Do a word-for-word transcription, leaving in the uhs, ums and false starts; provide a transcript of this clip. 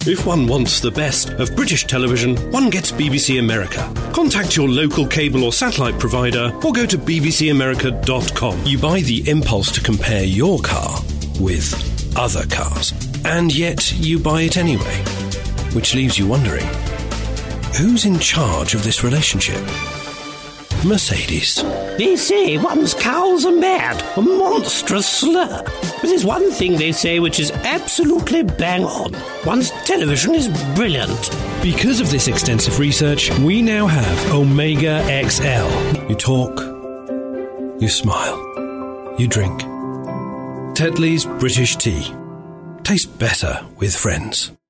If one wants the best of British television, one gets B B C America. Contact your local cable or satellite provider or go to b b c america dot com. You buy the impulse to compare your car with other cars, and yet you buy it anyway, which leaves you wondering, who's in charge of this relationship? Mercedes. They say one's cows are mad, a monstrous slur. But there's one thing they say which is absolutely bang on. One's television is brilliant. Because of this extensive research, we now have Omega X L. You talk, you smile, you drink. Tetley's British tea tastes better with friends.